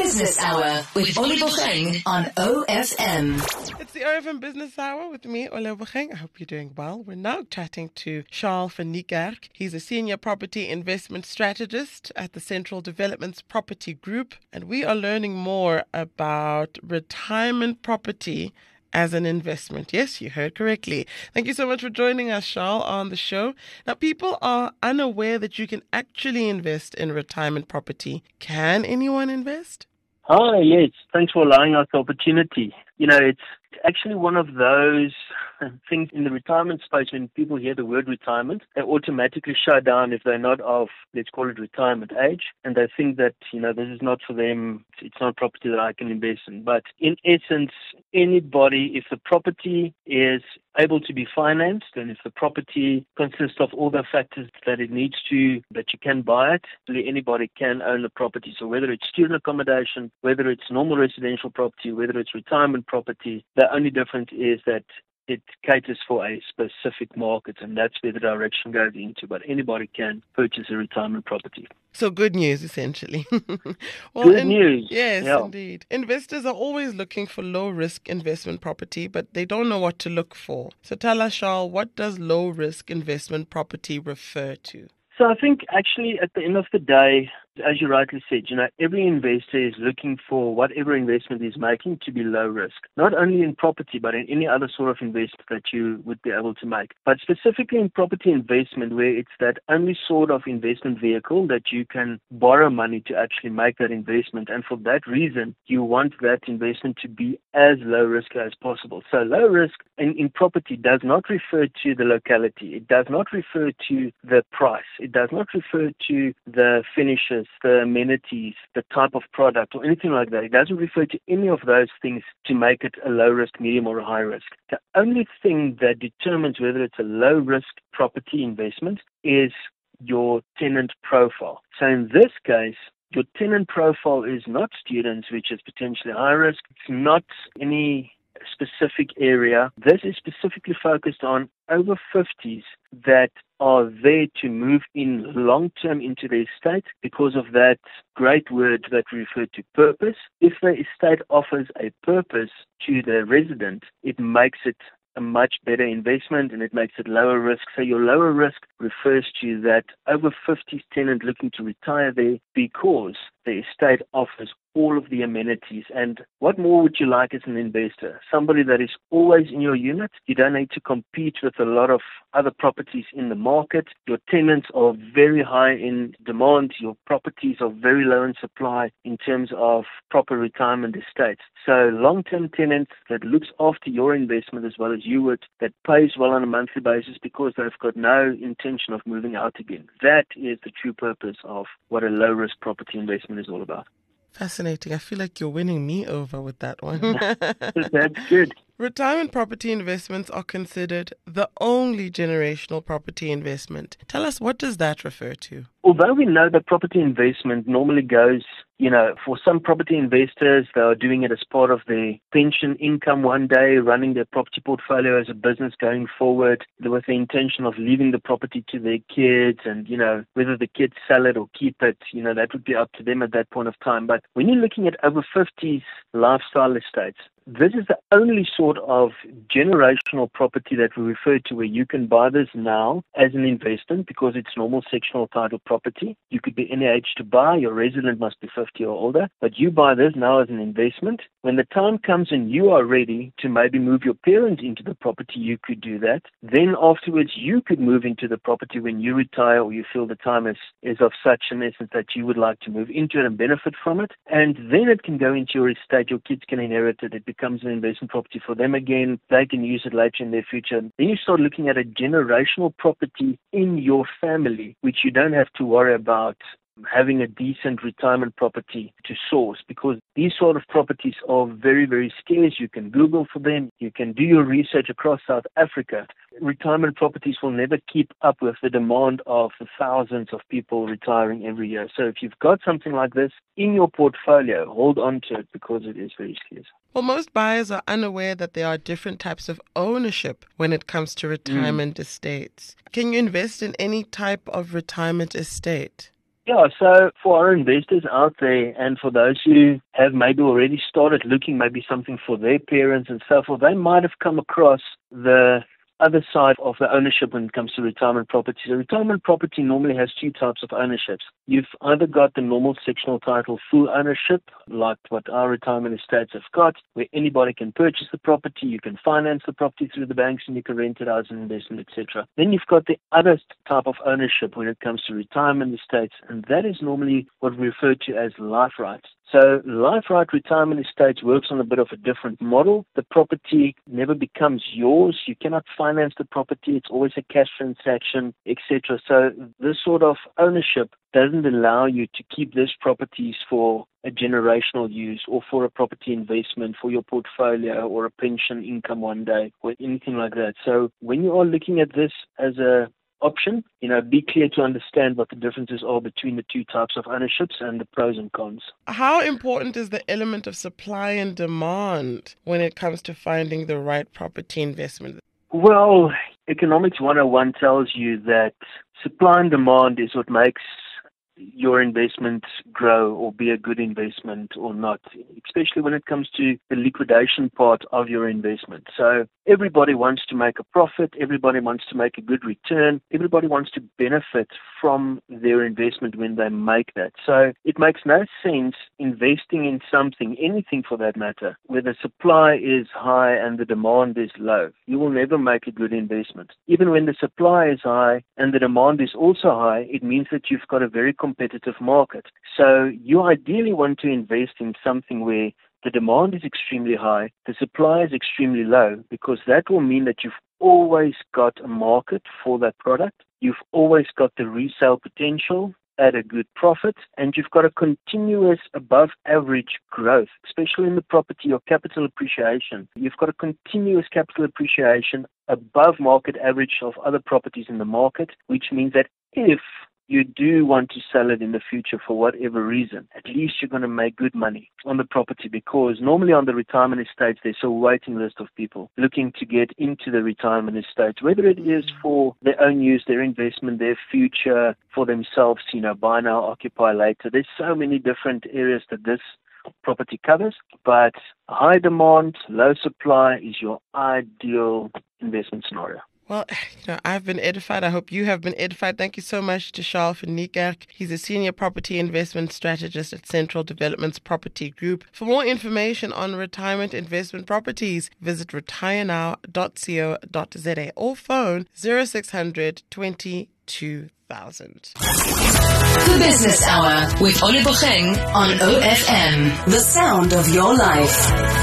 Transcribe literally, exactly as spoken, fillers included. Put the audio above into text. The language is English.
Business Hour with Ole Bocheng on O F M. It's the O F M Business Hour with me, Ole Bocheng. I hope you're doing well. We're now chatting to Charles van Niekerk. He's a senior property investment strategist at the Central Developments Property Group, and we are learning more about retirement property as an investment. Yes, you heard correctly. Thank you so much for joining us, Charles, on the show. Now, people are unaware that you can actually invest in retirement property. Can anyone invest? Hi, yes. Thanks for allowing us the opportunity. You know, it's actually one of those things in the retirement space. When people hear the word retirement, they automatically shut down if they're not of, let's call it, retirement age, and they think that, you know, this is not for them, it's not property that I can invest in. But in essence, anybody, if the property is able to be financed and if the property consists of all the factors that it needs to, that you can buy it, anybody can own the property. So whether it's student accommodation, whether it's normal residential property, whether it's retirement property, the only difference is that it caters for a specific market, and that's where the direction goes into. But anybody can purchase a retirement property. So good news, essentially. well, good in, news. Yes, yeah. indeed. Investors are always looking for low-risk investment property, but they don't know what to look for. So tell us, Charles, what does low-risk investment property refer to? So I think actually at the end of the day, as you rightly said, you know, every investor is looking for whatever investment is making to be low risk, not only in property, but in any other sort of investment that you would be able to make. But specifically in property investment, where it's that only sort of investment vehicle that you can borrow money to actually make that investment. And for that reason, you want that investment to be as low risk as possible. So low risk in, in property does not refer to the locality. It does not refer to the price. It does not refer to the finishes, the amenities, the type of product, or anything like that. It doesn't refer to any of those things to make it a low risk, medium, or a high risk. The only thing that determines whether it's a low risk property investment is your tenant profile. So in this case, your tenant profile is not students, which is potentially high risk. It's not any specific area. This is specifically focused on over fifties that are there to move in long-term into the estate because of that great word that we refer to, purpose. If the estate offers a purpose to the resident, it makes it a much better investment and it makes it lower risk. So your lower risk refers to that over fifties tenant looking to retire there because the estate offers all of the amenities. And what more would you like as an investor? Somebody that is always in your unit. You don't need to compete with a lot of other properties in the market. Your tenants are very high in demand. Your properties are very low in supply in terms of proper retirement estates. So long-term tenants that looks after your investment as well as you would, that pays well on a monthly basis because they've got no intention of moving out again. That is the true purpose of what a low-risk property investment is all about. Fascinating. I feel like you're winning me over with that one. That's good. Retirement property investments are considered the only generational property investment. Tell us, what does that refer to? Although we know that property investment normally goes, you know, for some property investors, they are doing it as part of their pension income one day, running their property portfolio as a business going forward with the intention of leaving the property to their kids and, you know, whether the kids sell it or keep it, you know, that would be up to them at that point of time. But when you're looking at over fifties lifestyle estates, this is the only sort of generational property that we refer to where you can buy this now as an investment because it's normal sectional title property. You could be any age to buy. Your resident must be fifty or older. But you buy this now as an investment. When the time comes and you are ready to maybe move your parents into the property, you could do that. Then afterwards, you could move into the property when you retire or you feel the time is, is of such an essence that you would like to move into it and benefit from it. And then it can go into your estate. Your kids can inherit it. It becomes an investment property for them again. They can use it later in their future. Then you start looking at a generational property in your family, which you don't have to worry about having a decent retirement property to source because these sort of properties are very, very scarce. You can Google for them. You can do your research across South Africa. Retirement properties will never keep up with the demand of the thousands of people retiring every year. So if you've got something like this in your portfolio, hold on to it because it is very scarce. Well, most buyers are unaware that there are different types of ownership when it comes to retirement mm. estates. Can you invest in any type of retirement estate? Yeah, so for our investors out there and for those who have maybe already started looking maybe something for their parents and so forth, they might have come across the other side of the ownership when it comes to retirement property. So retirement property normally has two types of ownerships. You've either got the normal sectional title full ownership, like what our retirement estates have got, where anybody can purchase the property, you can finance the property through the banks, and you can rent it out as an investment, et cetera. Then you've got the other type of ownership when it comes to retirement estates, and that is normally what we refer to as life rights. So life right retirement estates works on a bit of a different model. The property never becomes yours. You cannot finance the property. It's always a cash transaction, et cetera. So this sort of ownership doesn't allow you to keep these properties for a generational use or for a property investment for your portfolio or a pension income one day or anything like that. So when you are looking at this as a option, you know, be clear to understand what the differences are between the two types of ownerships and the pros and cons. How important is the element of supply and demand when it comes to finding the right property investment? Well, Economics one oh one tells you that supply and demand is what makes your investment grow or be a good investment or not, especially when it comes to the liquidation part of your investment. So everybody wants to make a profit, everybody wants to make a good return, everybody wants to benefit from their investment when they make that. So it makes no sense investing in something, anything for that matter, where the supply is high and the demand is low. You will never make a good investment. Even when the supply is high and the demand is also high, it means that you've got a very competitive market. So you ideally want to invest in something where the demand is extremely high, the supply is extremely low, because that will mean that you've always got a market for that product, you've always got the resale potential at a good profit, and you've got a continuous above average growth, especially in the property or capital appreciation. You've got a continuous capital appreciation above market average of other properties in the market, which means that if you do want to sell it in the future for whatever reason, at least you're going to make good money on the property, because normally on the retirement estates, there's a waiting list of people looking to get into the retirement estates, whether it is for their own use, their investment, their future, for themselves, you know, buy now, occupy later. There's so many different areas that this property covers, but high demand, low supply is your ideal investment scenario. Well, you know, I've been edified. I hope you have been edified. Thank you so much to Charles van Niekerk. He's a senior property investment strategist at Central Developments Property Group. For more information on retirement investment properties, visit retire now dot co dot za or phone zero six hundred twenty two thousand. The Business Hour with Olibogeng on O F M, the sound of your life.